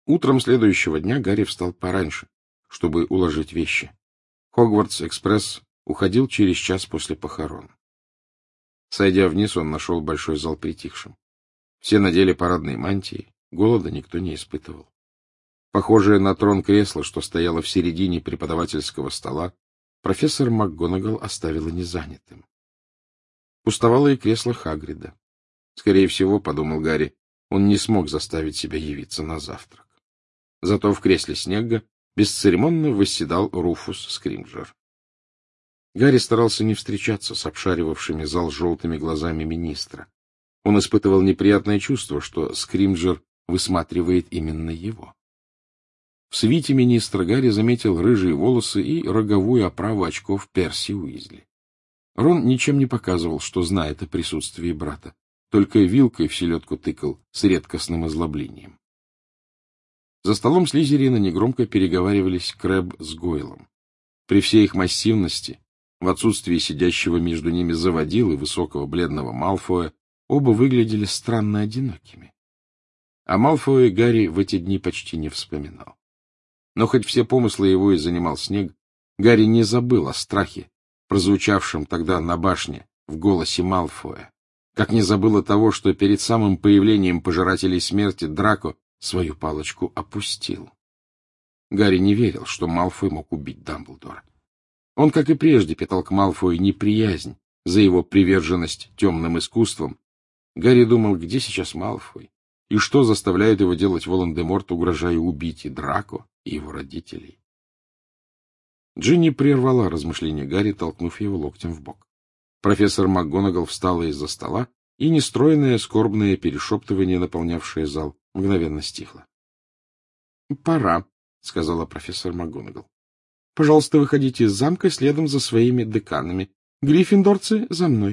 Утром следующего дня Гарри встал пораньше, чтобы уложить вещи. Хогвартс-экспресс уходил через час после похорон. Сойдя вниз, он нашел большой зал притихшим. Все надели парадные мантии, голода никто не испытывал. Похожее на трон кресло, что стояло в середине преподавательского стола, профессор МакГонагал оставила незанятым. Пустовало и кресло Хагрида. Скорее всего, подумал Гарри, он не смог заставить себя явиться на завтрак. Зато в кресле Снегга бесцеремонно восседал Руфус Скримджер. Гарри старался не встречаться с обшаривавшими зал желтыми глазами министра. Он испытывал неприятное чувство, что Скримджер высматривает именно его. В свите министра Гарри заметил рыжие волосы и роговую оправу очков Перси Уизли. Рон ничем не показывал, что знает о присутствии брата, только вилкой в селедку тыкал с редкостным озлоблением. За столом Слизерина негромко переговаривались Крэбб с Гойлом. При всей их массивности, в отсутствии сидящего между ними заводилы высокого бледного Малфоя, оба выглядели странно одинокими. О Малфое Гарри в эти дни почти не вспоминал. Но хоть все помыслы его и занимал Снег, Гарри не забыл о страхе, прозвучавшем тогда на башне в голосе Малфоя, как не забыл о того, что перед самым появлением пожирателей смерти Драко свою палочку опустил. Гарри не верил, что Малфой мог убить Дамблдора. Он, как и прежде, питал к Малфою неприязнь за его приверженность темным искусствам. Гарри думал, где сейчас Малфой, и что заставляет его делать Волан-де-Морт, угрожая убить и Драко, и его родителей. Джинни прервала размышления Гарри, толкнув его локтем в бок. Профессор МакГонагал встала из-за стола, и нестройное скорбное перешептывание, наполнявшее зал, мгновенно стихло. — Пора, — сказала профессор МакГонагал. — Пожалуйста, выходите из замка следом за своими деканами. Гриффиндорцы, за мной.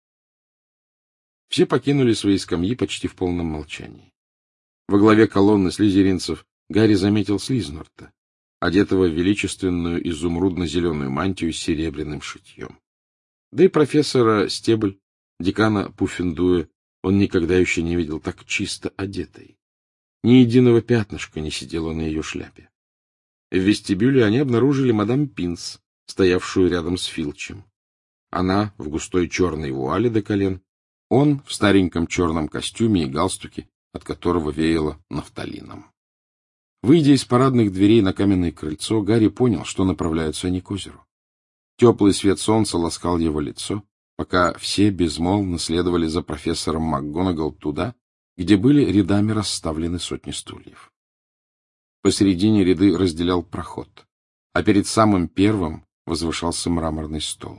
Все покинули свои скамьи почти в полном молчании. Во главе колонны слизеринцев Гарри заметил Слизнорта, одетого в величественную изумрудно-зеленую мантию с серебряным шитьем. Да и профессора Стебль, декана Пуффендуя, он никогда еще не видел так чисто одетой. Ни единого пятнышка не сидело на ее шляпе. В вестибюле они обнаружили мадам Пинс, стоявшую рядом с Филчем. Она в густой черной вуале до колен, он в стареньком черном костюме и галстуке, от которого веяло нафталином. Выйдя из парадных дверей на каменное крыльцо, Гарри понял, что направляются они к озеру. Теплый свет солнца ласкал его лицо, пока все безмолвно следовали за профессором МакГонагал туда, где были рядами расставлены сотни стульев. Посередине ряды разделял проход, а перед самым первым возвышался мраморный стол.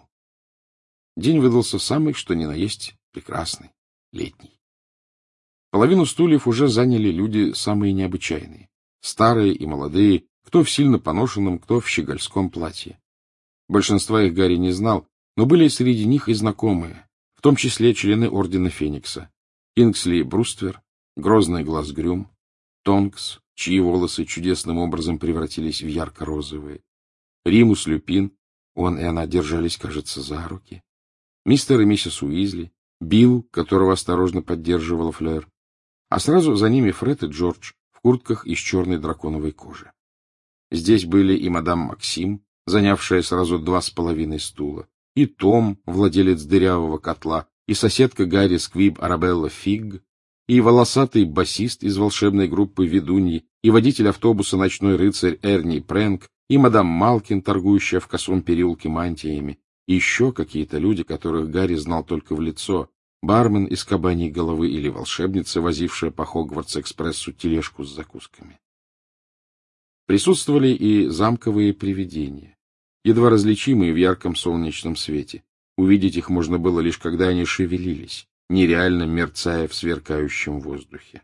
День выдался самый, что ни на есть, прекрасный, летний. Половину стульев уже заняли люди самые необычайные, старые и молодые, кто в сильно поношенном, кто в щегольском платье. Большинства их Гарри не знал, но были среди них и знакомые, в том числе члены Ордена Феникса: Кингсли Бруствер, Грозный Глаз Грюм, Тонкс, чьи волосы чудесным образом превратились в ярко-розовые, Римус Люпин, он и она держались, кажется, за руки, мистер и миссис Уизли, Билл, которого осторожно поддерживала Флёр, а сразу за ними Фред и Джордж в куртках из черной драконовой кожи. Здесь были и мадам Максим, занявшая сразу 2,5 стула, и Том, владелец дырявого котла, и соседка Гарри Сквиб Арабелла Фигг, и волосатый басист из волшебной группы «Ведуньи», и водитель автобуса «Ночной рыцарь» Эрни Прэнк, и мадам Малкин, торгующая в косом переулке мантиями, и еще какие-то люди, которых Гарри знал только в лицо: бармен из Кабаньей Головы или волшебница, возившая по Хогвартс-экспрессу тележку с закусками. Присутствовали и замковые привидения, едва различимые в ярком солнечном свете. Увидеть их можно было лишь когда они шевелились, нереально мерцая в сверкающем воздухе.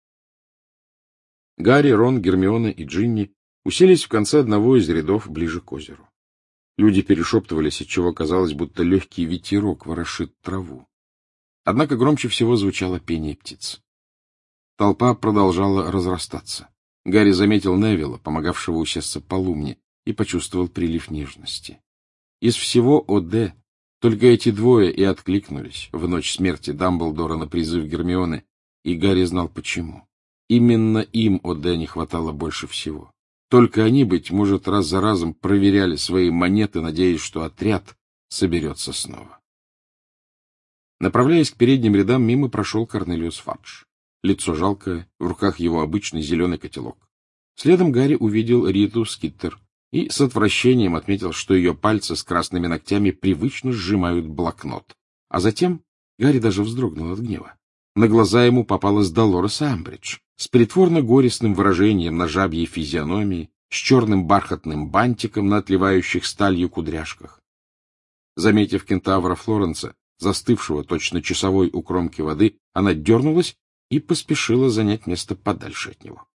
Гарри, Рон, Гермиона и Джинни уселись в конце одного из рядов ближе к озеру. Люди перешептывались, отчего казалось, будто легкий ветерок ворошит траву. Однако громче всего звучало пение птиц. Толпа продолжала разрастаться. Гарри заметил Невилла, помогавшего усесться по лумне, и почувствовал прилив нежности. Из всего ОД только эти двое и откликнулись в ночь смерти Дамблдора на призыв Гермионы, и Гарри знал почему. Именно им О'Де не хватало больше всего. Только они, быть может, раз за разом проверяли свои монеты, надеясь, что отряд соберется снова. Направляясь к передним рядам, мимо прошел Корнелиус Фадж. Лицо жалкое, в руках его обычный зеленый котелок. Следом Гарри увидел Риту Скиттер и с отвращением отметил, что ее пальцы с красными ногтями привычно сжимают блокнот. А затем Гарри даже вздрогнул от гнева. На глаза ему попалась Долорес Амбридж с притворно-горестным выражением на жабьей физиономии, с черным бархатным бантиком на отливающих сталью кудряшках. Заметив кентавра Флоренса, застывшего точно часовой у кромки воды, она дернулась и поспешила занять место подальше от него.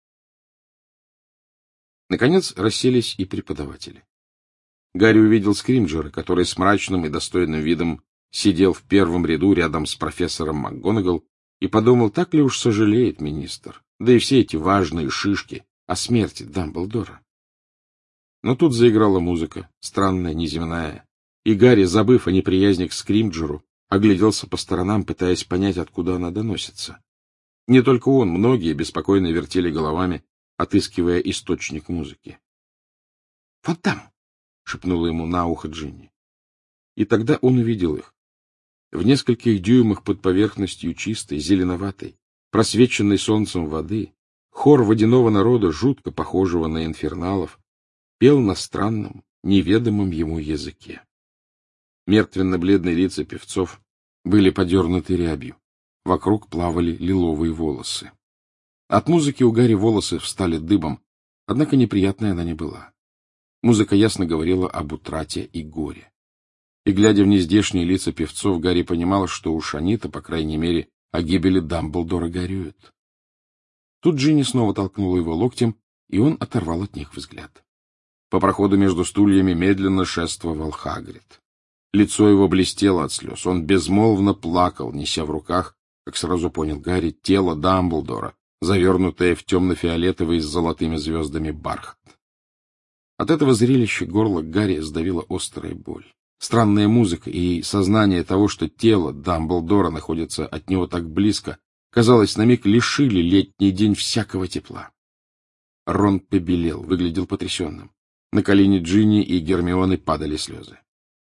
Наконец расселись и преподаватели. Гарри увидел Скримджера, который с мрачным и достойным видом сидел в первом ряду рядом с профессором МакГонагал, и подумал, так ли уж сожалеет министр, да и все эти важные шишки о смерти Дамблдора. Но тут заиграла музыка, странная, неземная, и Гарри, забыв о неприязни к Скримджеру, огляделся по сторонам, пытаясь понять, откуда она доносится. Не только он, многие беспокойно вертели головами, отыскивая источник музыки. — Вот там! — шепнула ему на ухо Джинни. И тогда он увидел их. В нескольких дюймах под поверхностью чистой, зеленоватой, просвеченной солнцем воды, хор водяного народа, жутко похожего на инферналов, пел на странном, неведомом ему языке. Мертвенно-бледные лица певцов были подернуты рябью. Вокруг плавали лиловые волосы. От музыки у Гарри волосы встали дыбом, однако неприятной она не была. Музыка ясно говорила об утрате и горе. И, глядя в нездешние лица певцов, Гарри понимал, что уж они-то, по крайней мере, о гибели Дамблдора горюют. Тут Джинни снова толкнула его локтем, и он оторвал от них взгляд. По проходу между стульями медленно шествовал Хагрид. Лицо его блестело от слез. Он безмолвно плакал, неся в руках, как сразу понял Гарри, тело Дамблдора, завернутое в темно-фиолетовый с золотыми звездами бархат. От этого зрелища горло Гарри сдавила острая боль. Странная музыка и сознание того, что тело Дамблдора находится от него так близко, казалось, на миг лишили летний день всякого тепла. Рон побелел, выглядел потрясенным. На колени Джинни и Гермионы падали слезы.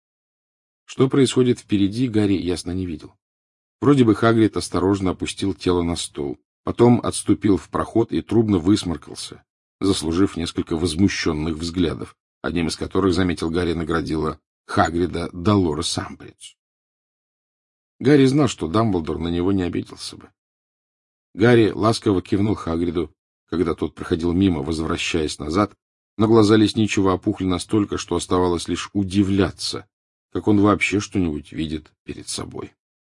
Что происходит впереди, Гарри ясно не видел. Вроде бы Хагрид осторожно опустил тело на стол, потом отступил в проход и трубно высморкался, заслужив несколько возмущенных взглядов, одним из которых, заметил Гарри, наградила Хагрида Долорес Амбридж. Гарри знал, что Дамблдор на него не обиделся бы. Гарри ласково кивнул Хагриду, когда тот проходил мимо, возвращаясь назад, но глаза лесничего опухли настолько, что оставалось лишь удивляться, как он вообще что-нибудь видит перед собой.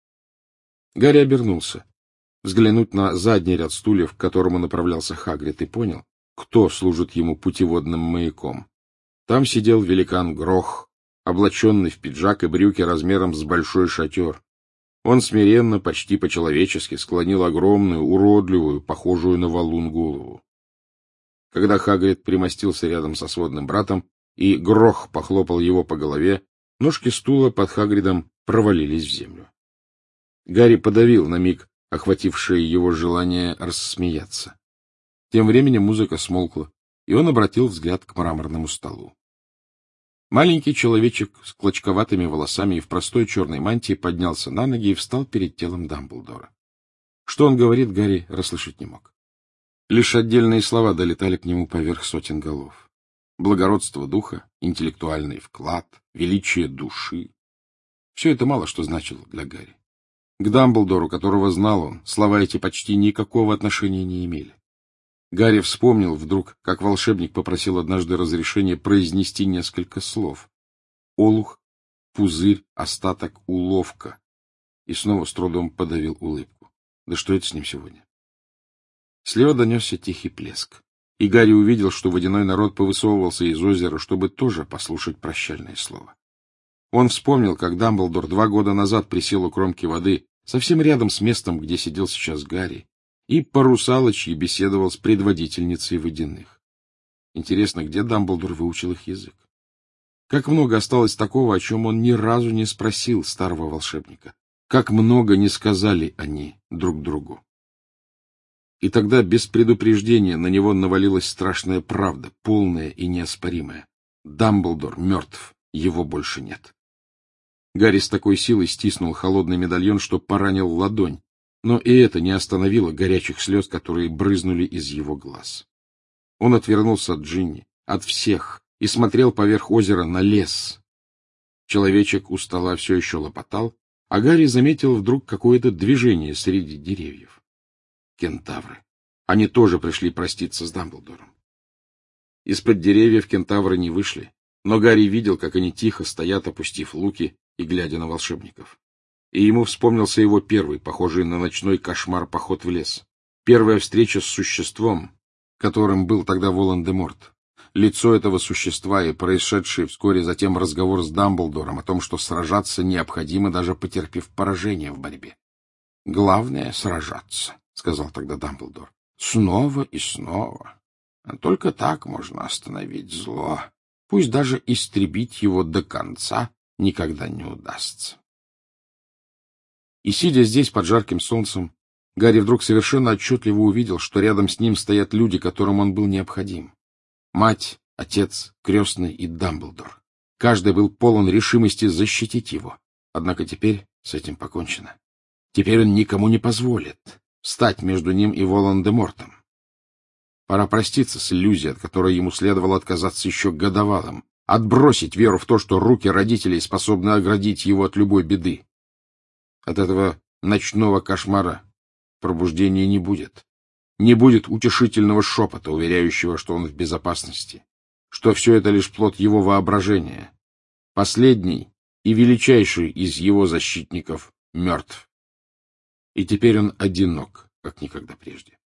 Гарри обернулся, взглянуть на задний ряд стульев, к которому направлялся Хагрид, и понял, кто служит ему путеводным маяком. Там сидел великан Грох, облаченный в пиджак и брюки размером с большой шатер. Он смиренно, почти по-человечески склонил огромную, уродливую, похожую на валун голову. Когда Хагрид примостился рядом со сводным братом, и Грох похлопал его по голове, ножки стула под Хагридом провалились в землю. Гарри подавил на миг охватившее его желание рассмеяться. Тем временем музыка смолкла, и он обратил взгляд к мраморному столу. Маленький человечек с клочковатыми волосами и в простой черной мантии поднялся на ноги и встал перед телом Дамблдора. Что он говорит, Гарри расслышать не мог. Лишь отдельные слова долетали к нему поверх сотен голов. Благородство духа, интеллектуальный вклад, величие души. Все это мало что значило для Гарри. К Дамблдору, которого знал он, слова эти почти никакого отношения не имели. Гарри вспомнил вдруг, как волшебник попросил однажды разрешения произнести несколько слов. Олух, пузырь, остаток, уловка. И снова с трудом подавил улыбку. Да что это с ним сегодня? Слева донесся тихий плеск, и Гарри увидел, что водяной народ повысовывался из озера, чтобы тоже послушать прощальное слово. Он вспомнил, как Дамблдор 2 года назад присел у кромки воды, совсем рядом с местом, где сидел сейчас Гарри, и по-русалочьи беседовал с предводительницей водяных. Интересно, где Дамблдор выучил их язык? Как много осталось такого, о чем он ни разу не спросил старого волшебника? Как много не сказали они друг другу? И тогда без предупреждения на него навалилась страшная правда, полная и неоспоримая. Дамблдор мертв, его больше нет. Гарри с такой силой стиснул холодный медальон, что поранил ладонь, но и это не остановило горячих слез, которые брызнули из его глаз. Он отвернулся от Джинни, от всех, и смотрел поверх озера на лес. Человечек у стола все еще лопотал, а Гарри заметил вдруг какое-то движение среди деревьев. Кентавры. Они тоже пришли проститься с Дамблдором. Из-под деревьев кентавры не вышли, но Гарри видел, как они тихо стоят, опустив луки и глядя на волшебников. И ему вспомнился его первый, похожий на ночной кошмар, поход в лес. Первая встреча с существом, которым был тогда Волан-де-Морт. Лицо этого существа и происшедший вскоре затем разговор с Дамблдором о том, что сражаться необходимо, даже потерпев поражение в борьбе. — Главное — сражаться, — сказал тогда Дамблдор. — Снова и снова. Только так можно остановить зло. Пусть даже истребить его до конца никогда не удастся. И, сидя здесь под жарким солнцем, Гарри вдруг совершенно отчетливо увидел, что рядом с ним стоят люди, которым он был необходим. Мать, отец, крестный и Дамблдор. Каждый был полон решимости защитить его. Однако теперь с этим покончено. Теперь он никому не позволит встать между ним и Волан-де-Мортом. Пора проститься с иллюзией, от которой ему следовало отказаться еще годовалым, отбросить веру в то, что руки родителей способны оградить его от любой беды. От этого ночного кошмара пробуждения не будет. Не будет утешительного шепота, уверяющего, что он в безопасности, что все это лишь плод его воображения. Последний и величайший из его защитников мертв. И теперь он одинок, как никогда прежде.